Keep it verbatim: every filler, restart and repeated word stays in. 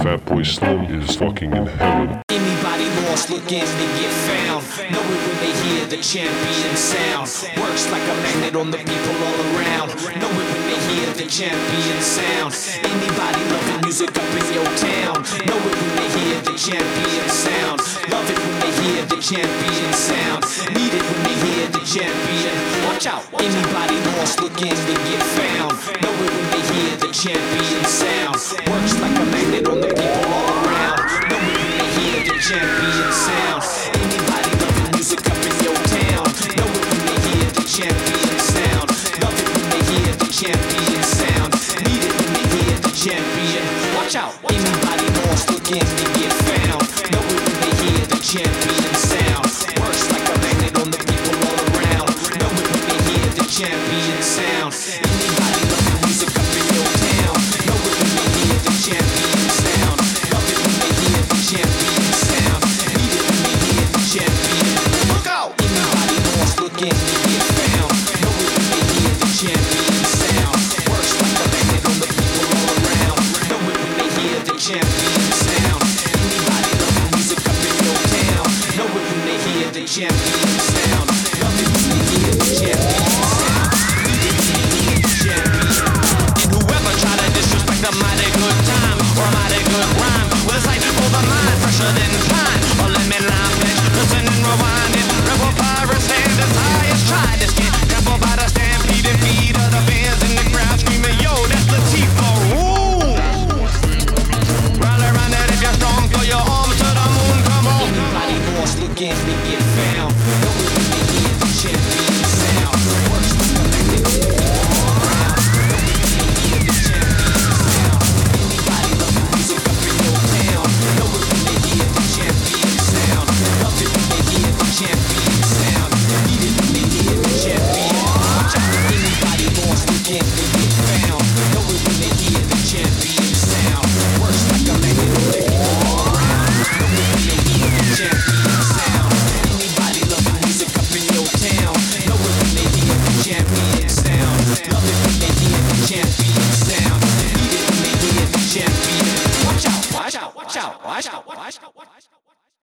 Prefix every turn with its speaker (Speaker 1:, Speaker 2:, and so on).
Speaker 1: Fatboy Slim is fucking in heaven.
Speaker 2: Anybody lost looking to get found. Know it when they hear the champion sound. Works like a magnet on the people all around. Know it when they hear the champion sound. Anybody loving music up in your town. Know it when they hear the champion sound. Love it when they hear the champion sound. Need it when they hear the champion. Watch out. Anybody lost looking to get found. Know it when they hear the champion sound. Works like a magnet on the people all around. Know it when they hear the champion sound. Anybody loving music up in your town. Know it when they hear the champion sound. Love it when they hear the champion sound. Need it when they hear the champion. Watch out. Anybody lost looking to get found. Know it when they hear the champion sound. Works like a magnet on the people all around. Know it when they hear the champion sound. Anybody loving music up in your town. Know it when they hear the champion sound. Love it when they hear the champion sound. Need it when they hear the champion. Look out! Anybody lost looking to get found. Know it when they hear the champion sound. Works like a magnet on the people all around. Know it when they hear the champion sound. Anybody loving music up in your town. Know it when they hear the champion sound. Love it when they hear the champion sound. Need it when they hear the champion.
Speaker 3: And whoever try to disrespect a mighty good time or a mighty good rhyme, with a sight for the mind, fresher than pine, or lemon lime flesh, listen and rewind it. Rebel pirates stand as high as try to skid. Trampled by the stampede feet of the fans in the crowd screaming, yo, that's Latifah. Ooh! Rally around that if you're strong, throw your arms to the moon, come on.
Speaker 2: Anybody lost looking to get found. Know it when they hear the champion sound. Works like a magnet on the people all around. Know it when they hear the champion sound. Anybody loving music up in your town. Know it when they hear the champion sound. Love it when they hear the champion sound. Need it when they hear the champion. Watch out. Anybody lost looking to get found. Know it when they hear the champion sound. Works like a magnet on the people all around. Know it when they hear the champion sound. Anybody loving music up in your town. Know it when they hear the champion sound. Love it when they hear the champion sound. Need it when they hear the champion. Watch out, watch out, watch out, watch out, watch out, watch out.